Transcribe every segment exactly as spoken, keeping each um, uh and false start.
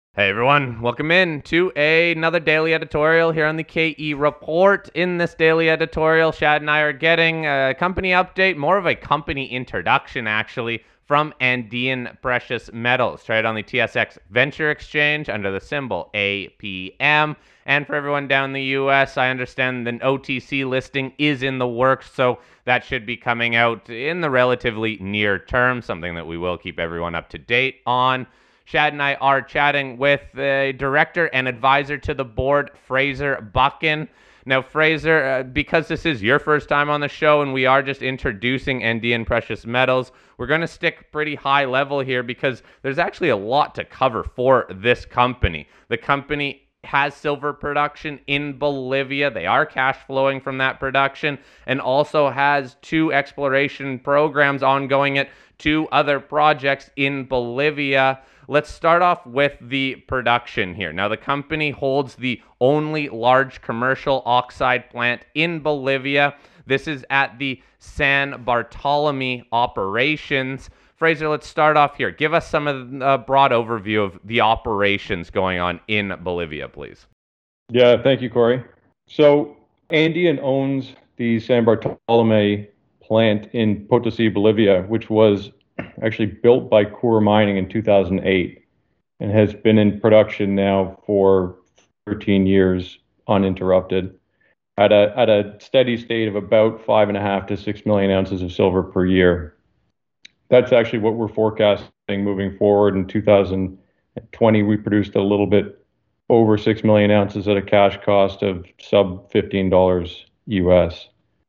Hey everyone, welcome in to a, another daily editorial here on the K E Report. In this daily editorial, Shad and I are getting a company update, more of a company introduction actually, from Andean Precious Metals, traded on the T S X Venture Exchange under the symbol A P M. And for everyone down in the U S, I understand the O T C listing is in the works, so that should be coming out in the relatively near term, something that we will keep everyone up to date on. Shad and I are chatting with the director and advisor to the board, Fraser Buchan. Now, Fraser, uh, because this is your first time on the show and we are just introducing Andean Precious Metals, we're going to stick pretty high level here because there's actually a lot to cover for this company. The company has silver production in Bolivia. They are cash flowing from that production, and also has two exploration programs ongoing at two other projects in Bolivia. Let's start off with the production here. Now, the company holds the only large commercial oxide plant in Bolivia. This is at the San Bartolome operations. Fraser, let's start off here. Give us some of the uh, broad overview of the operations going on in Bolivia, please. Yeah, thank you, Corey. So Andean owns the San Bartolome plant in Potosí, Bolivia, which was actually built by Coeur Mining in two thousand eight and has been in production now for thirteen years uninterrupted at a, at a steady state of about five and a half to six million ounces of silver per year. That's actually what we're forecasting moving forward. In two thousand twenty, we produced a little bit over six million ounces at a cash cost of sub fifteen dollars U S.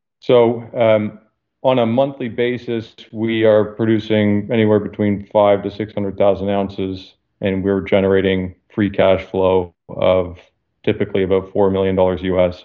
So um, on a monthly basis, we are producing anywhere between five to six hundred thousand ounces, and we're generating free cash flow of typically about four million dollars U S.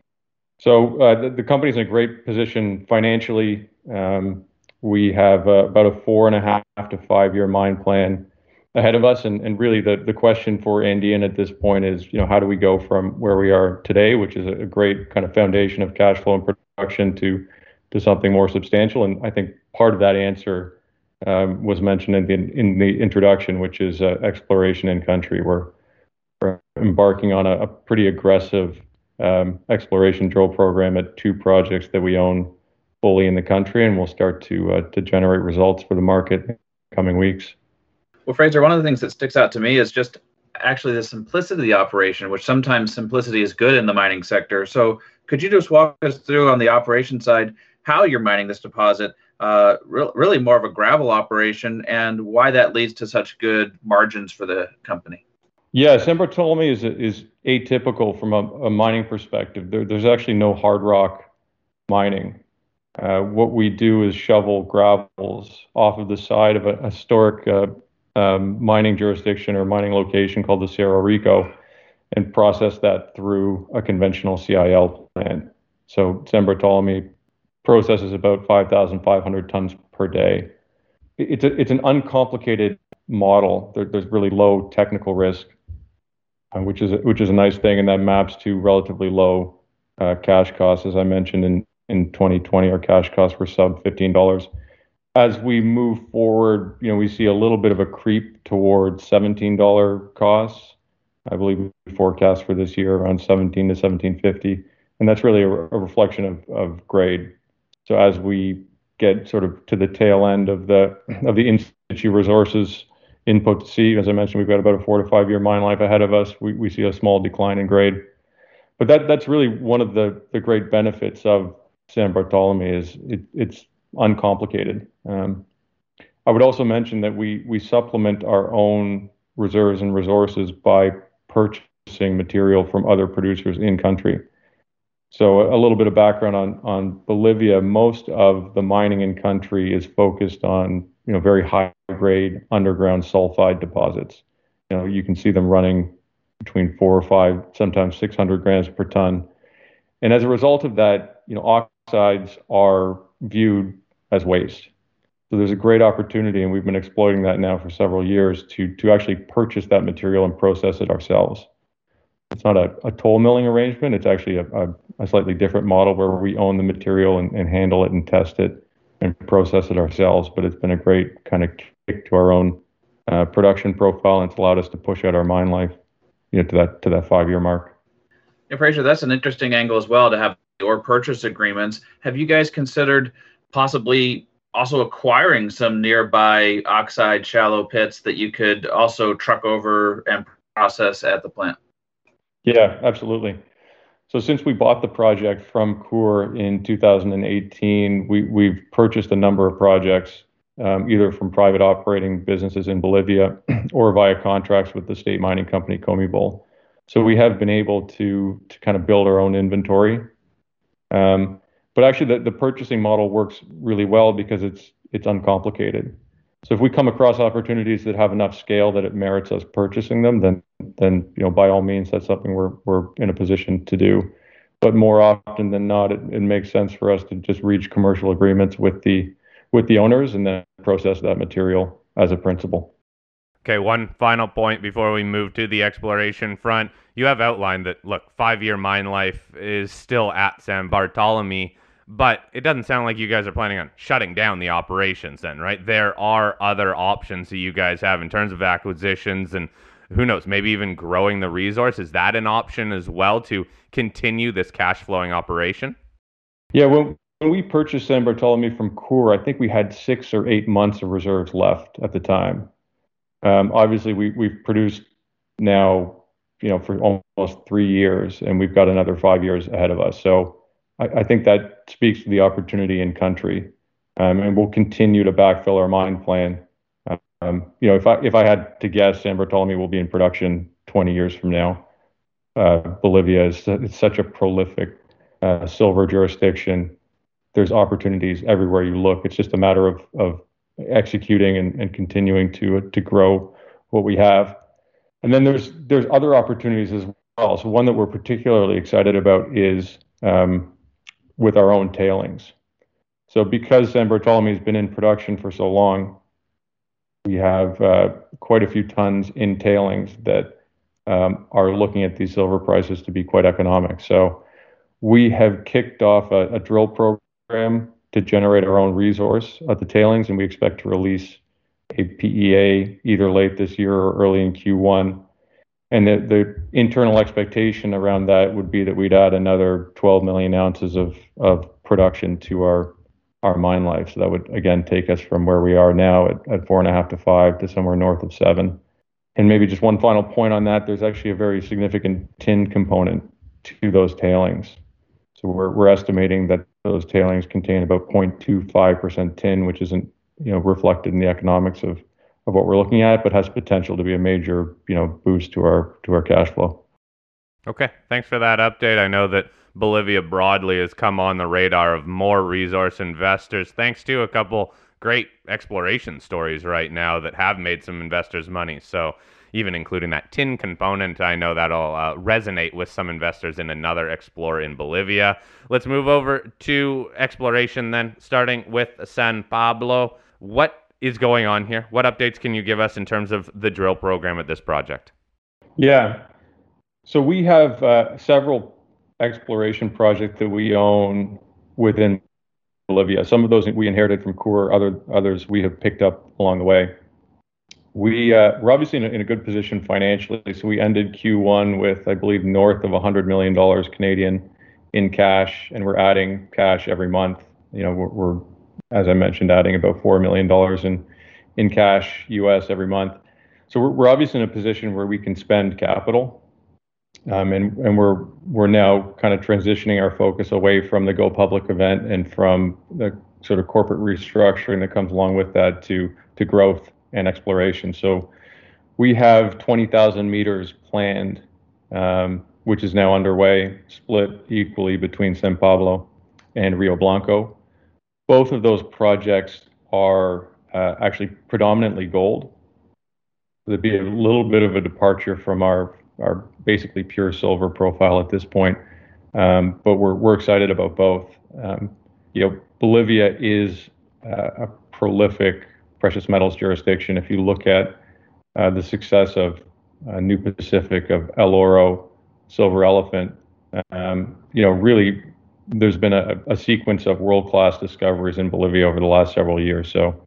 So uh, the, the company's in a great position financially. Um, we have uh, about a four and a half to five year mine plan ahead of us, and, and really the, the question for Andean at this point is, you know, how do we go from where we are today, which is a great kind of foundation of cash flow and production, to to something more substantial. And I think part of that answer um, was mentioned in the in the introduction, which is uh, exploration in country. We're, we're embarking on a, a pretty aggressive um, exploration drill program at two projects that we own fully in the country, and we'll start to uh, to generate results for the market in the coming weeks. Well, Fraser, one of the things that sticks out to me is just actually the simplicity of the operation, which sometimes simplicity is good in the mining sector. So could you just walk us through on the operation side how you're mining this deposit, uh, re- really more of a gravel operation, and why that leads to such good margins for the company? Yeah, San Bartolome is is atypical from a, a mining perspective. There, there's actually no hard rock mining. Uh, what we do is shovel gravels off of the side of a historic uh, um, mining jurisdiction or mining location called the Cerro Rico, and process that through a conventional C I L plant. So San Bartolome processes about five thousand five hundred tons per day. It's a, it's an uncomplicated model. There, there's really low technical risk, uh, which is a, which is a nice thing, and that maps to relatively low uh, cash costs. As I mentioned, in in twenty twenty, our cash costs were sub fifteen dollars. As we move forward, you know, we see a little bit of a creep towards seventeen dollars costs. I believe we forecast for this year around seventeen to seventeen fifty, and that's really a, a reflection of of grade. So as we get sort of to the tail end of the of the in situ resources in Potosí, as I mentioned, we've got about a four to five year mine life ahead of us. We we see a small decline in grade, but that that's really one of the the great benefits of San Bartolome is it, it's uncomplicated. Um, I would also mention that we we supplement our own reserves and resources by purchasing material from other producers in country. So a little bit of background on on Bolivia. Most of the mining in country is focused on, you know, very high grade underground sulfide deposits. You know, you can see them running between four or five, sometimes six hundred grams per ton. And as a result of that, you know, oxides are viewed as waste. So there's a great opportunity, and we've been exploiting that now for several years to to actually purchase that material and process it ourselves. It's not a, a toll milling arrangement. It's actually a, a, a slightly different model where we own the material and, and handle it and test it and process it ourselves. But it's been a great kind of kick to our own uh, production profile, and it's allowed us to push out our mine life, you know, to that to that five-year mark. Yeah, Fraser, that's an interesting angle as well to have ore purchase agreements. Have you guys considered possibly also acquiring some nearby oxide shallow pits that you could also truck over and process at the plant? Yeah, absolutely. So since we bought the project from Coeur in two thousand eighteen, we, we've purchased a number of projects, um, either from private operating businesses in Bolivia or via contracts with the state mining company, Comibol. So we have been able to, to kind of build our own inventory. Um, but actually, the, the purchasing model works really well because it's it's uncomplicated. So if we come across opportunities that have enough scale that it merits us purchasing them, then then you know by all means that's something we're we're in a position to do. But more often than not, it, it makes sense for us to just reach commercial agreements with the with the owners and then process that material as a principal. Okay, one final point before we move to the exploration front. You have outlined that, look, five-year mine life is still at San Bartolomé, but it doesn't sound like you guys are planning on shutting down the operations then, right? There are other options that you guys have in terms of acquisitions and who knows, maybe even growing the resource. Is that an option as well to continue this cash flowing operation? Yeah, when, when we purchased San Bartolomé from Coeur, I think we had six or eight months of reserves left at the time. Um, obviously, we, we've produced now, you know, for almost three years, and we've got another five years ahead of us. So I, I think that speaks to the opportunity in country, um, and we'll continue to backfill our mine plan. Um, you know, if I if I had to guess, San Bartolomé will be in production twenty years from now. Uh, Bolivia is it's such a prolific uh, silver jurisdiction. There's opportunities everywhere you look. It's just a matter of of executing and, and continuing to to grow what we have. And then there's there's other opportunities as well. So one that we're particularly excited about is um, with our own tailings. So because San Bartolomé has been in production for so long, we have uh, quite a few tons in tailings that um, are looking at these silver prices to be quite economic. So we have kicked off a, a drill program to generate our own resource at the tailings, and we expect to release a P E A either late this year or early in Q one. And the, the internal expectation around that would be that we'd add another twelve million ounces of, of production to our, our mine life. So that would, again, take us from where we are now at, at four and a half to five to somewhere north of seven. And maybe just one final point on that, there's actually a very significant tin component to those tailings. So we're, we're estimating that those tailings contain about zero point two five percent tin, which isn't, you know, reflected in the economics of, of what we're looking at, but has potential to be a major, you know, boost to our to our cash flow. Okay, thanks for that update. I know that Bolivia broadly has come on the radar of more resource investors, thanks to a couple great exploration stories right now that have made some investors money. So even including that tin component, I know that'll uh, resonate with some investors in another explorer in Bolivia. Let's move over to exploration then, starting with San Pablo. What is going on here? What updates can you give us in terms of the drill program at this project? Yeah, so we have uh, several exploration projects that we own within Bolivia. Some of those we inherited from Coeur, other others we have picked up along the way. We, uh, we're obviously in a, in a good position financially, so we ended Q one with, I believe, north of one hundred million dollars Canadian in cash, and we're adding cash every month. You know, we're, we're as I mentioned, adding about four million dollars in, in cash U S every month. So we're, we're obviously in a position where we can spend capital, um, and, and we're, we're now kind of transitioning our focus away from the Go Public event and from the sort of corporate restructuring that comes along with that to, to growth and exploration. So we have twenty thousand meters planned, um, which is now underway, split equally between San Pablo and Rio Blanco. Both of those projects are uh, actually predominantly gold. There'd be a little bit of a departure from our, our basically pure silver profile at this point, um, but we're, we're excited about both. Um, you know, Bolivia is uh, a prolific precious metals jurisdiction. If you look at uh, the success of uh, New Pacific, of El Oro, Silver Elephant, um, you know, really there's been a, a sequence of world-class discoveries in Bolivia over the last several years. So,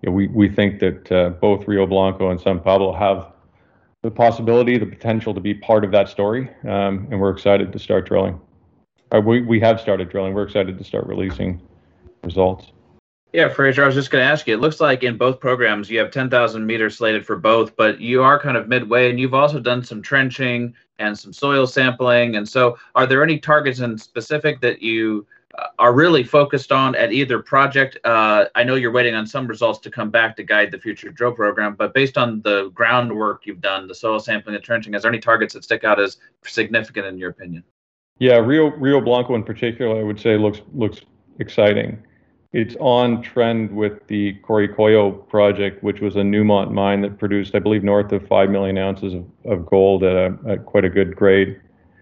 you know, we, we think that uh, both Rio Blanco and San Pablo have the possibility, the potential to be part of that story, um, and we're excited to start drilling. Uh, we, we have started drilling. We're excited to start releasing results. Yeah, Fraser, I was just going to ask you, it looks like in both programs you have ten thousand meters slated for both, but you are kind of midway, and you've also done some trenching and some soil sampling. And so are there any targets in specific that you uh, are really focused on at either project? Uh, I know you're waiting on some results to come back to guide the future drill program, but based on the groundwork you've done, the soil sampling and trenching, is there any targets that stick out as significant in your opinion? Yeah, Rio Rio Blanco in particular, I would say looks looks exciting. It's on trend with the Coricoyo project, which was a Newmont mine that produced, I believe, north of five million ounces of, of gold at, a, at quite a good grade.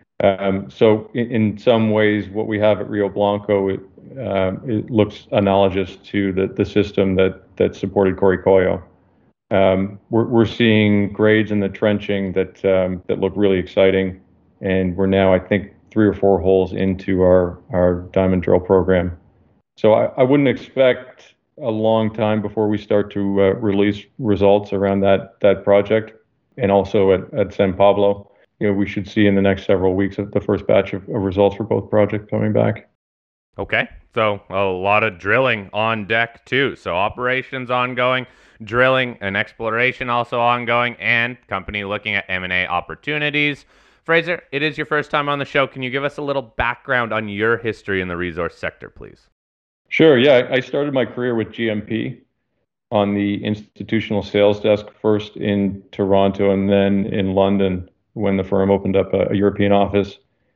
Um, so in, in some ways, what we have at Rio Blanco, it, um, it looks analogous to the, the system that, that supported Coricoyo. Um, we're, we're seeing grades in the trenching that, um, that look really exciting. And we're now, I think, three or four holes into our, our diamond drill program. So I, I wouldn't expect a long time before we start to uh, release results around that that project, and also at, at San Pablo. You know, we should see in the next several weeks the first batch of, of results for both projects coming back. Okay, so a lot of drilling on deck too. So operations ongoing, drilling and exploration also ongoing, and company looking at M and A opportunities. Fraser, it is your first time on the show. Can you give us a little background on your history in the resource sector, please? Sure. Yeah, I started my career with G M P on the institutional sales desk, first in Toronto and then in London when the firm opened up a, a European office.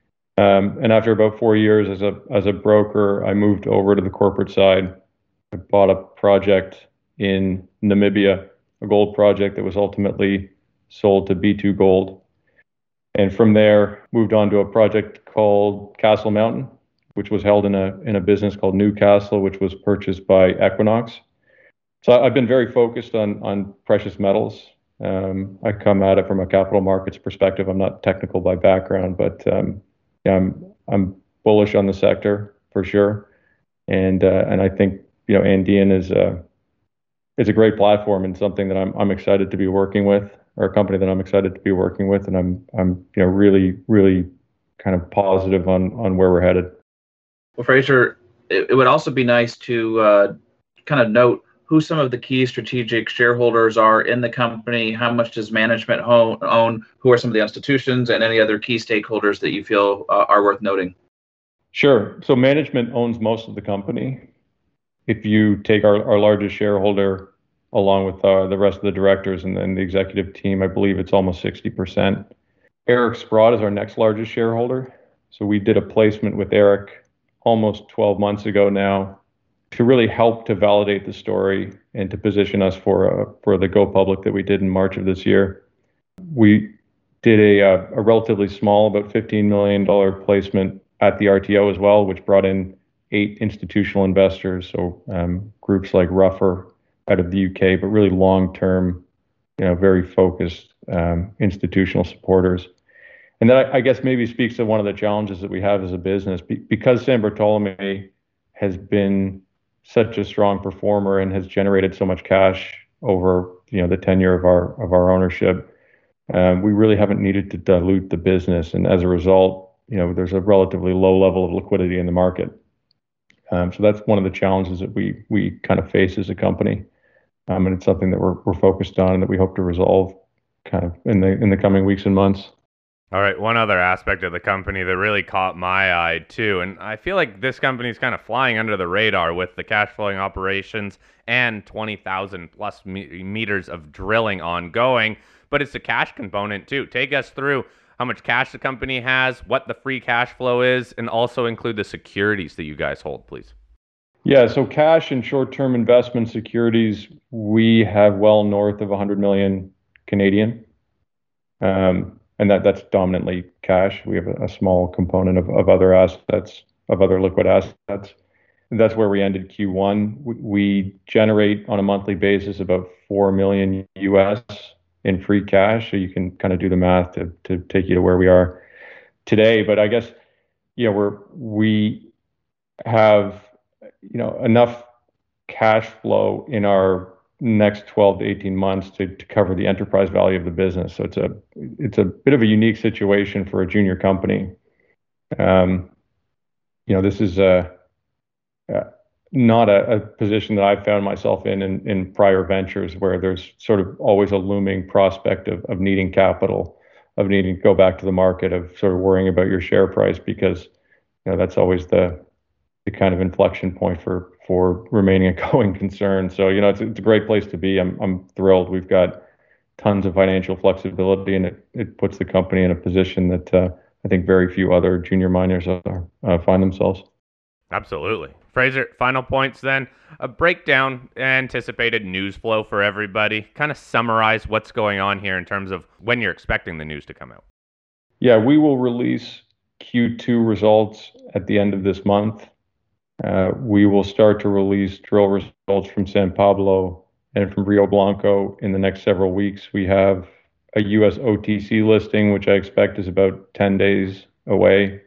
Um, and after about four years as a as a broker, I moved over to the corporate side. I bought a project in Namibia, a gold project that was ultimately sold to B two Gold. And from there, moved on to a project called Castle Mountain, which was held in a in a business called Newcastle, which was purchased by Equinox. So I've been very focused on on precious metals. Um, I come at it from a capital markets perspective. I'm not technical by background, but um, yeah, I'm I'm bullish on the sector for sure. And uh, and I think you know Andean is a is a great platform and something that I'm I'm excited to be working with, or a company that I'm excited to be working with, and I'm I'm you know really really kind of positive on on where we're headed. Well, Fraser, it, it would also be nice to uh, kind of note who some of the key strategic shareholders are in the company, how much does management own, who are some of the institutions, and any other key stakeholders that you feel uh, are worth noting. Sure. So management owns most of the company. If you take our, our largest shareholder along with uh, the rest of the directors and then the executive team, I believe it's almost sixty percent. Eric Sprott is our next largest shareholder. So we did a placement with Eric almost twelve months ago now to really help to validate the story and to position us for uh, for the go public that we did in March of this year. We did a, uh, a relatively small, about fifteen million dollars placement at the R T O as well, which brought in eight institutional investors. So um, groups like Ruffer out of the U K, but really long-term, you know, very focused um, institutional supporters. And that, I guess, maybe speaks to one of the challenges that we have as a business. Be- because San Bartolome has been such a strong performer and has generated so much cash over, you know, the tenure of our of our ownership, um, we really haven't needed to dilute the business. And as a result, you know, there's a relatively low level of liquidity in the market. Um, so that's one of the challenges that we we kind of face as a company, um, and it's something that we're we're focused on and that we hope to resolve kind of in the in the coming weeks and months. All right, one other aspect of the company that really caught my eye too, and I feel like this company is kind of flying under the radar with the cash flowing operations and twenty thousand plus me- meters of drilling ongoing, but it's the cash component too. Take us through how much cash the company has, what the free cash flow is, and also include the securities that you guys hold, please. Yeah, so cash and short-term investment securities, we have well north of one hundred million Canadian. Um, and that that's dominantly cash. We have a, a small component of, of other assets, of other liquid assets. And that's where we ended Q one. We, we generate on a monthly basis about four million U S in free cash. So you can kind of do the math to, to take you to where we are today. But I guess, you know, we're, we have, you know, enough cash flow in our next twelve to eighteen months to, to cover the enterprise value of the business. So it's a it's a bit of a unique situation for a junior company. Um, you know, this is a, a not a, a position that I've found myself in, in in prior ventures, where there's sort of always a looming prospect of of needing capital, of needing to go back to the market, of sort of worrying about your share price, because you know that's always the the kind of inflection point for for remaining a going concern. So you know it's it's a great place to be. I'm I'm thrilled. We've got tons of financial flexibility, and it it puts the company in a position that uh, I think very few other junior miners are, uh, find themselves. Absolutely. Fraser, final points then. A breakdown, anticipated news flow for everybody. Kind of summarize what's going on here in terms of when you're expecting the news to come out. Yeah, we will release Q two results at the end of this month. Uh, we will start to release drill results from San Pablo and from Rio Blanco in the next several weeks. We have a U S O T C listing, which I expect is about ten days away.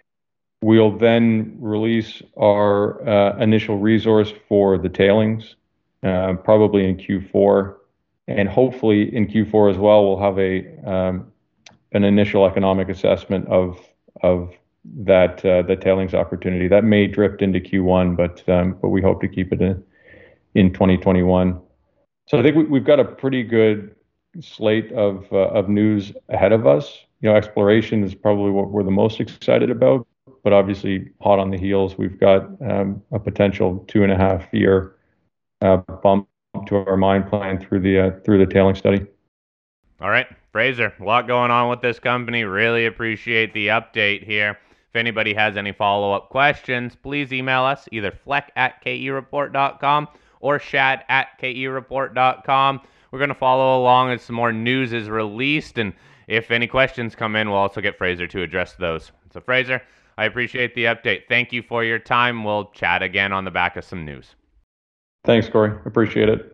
We'll then release our uh, initial resource for the tailings, uh, probably in Q four, and hopefully in Q four as well, we'll have a um, an initial economic assessment of of that uh, the tailings opportunity. That may drift into Q one, but um, but we hope to keep it in in twenty twenty-one. So I think we, we've got a pretty good slate of uh, of news ahead of us. You know, exploration is probably what we're the most excited about, but obviously hot on the heels, we've got um, a potential two and a half year uh, bump to our mine plan through the uh, through the tailing study. All right, Fraser, a lot going on with this company. Really appreciate the update here. If anybody has any follow-up questions, please email us, either fleck at k e report dot com or shad at k e report dot com. We're going to follow along as some more news is released, and if any questions come in, we'll also get Fraser to address those. So, Fraser, I appreciate the update. Thank you for your time. We'll chat again on the back of some news. Thanks, Corey. Appreciate it.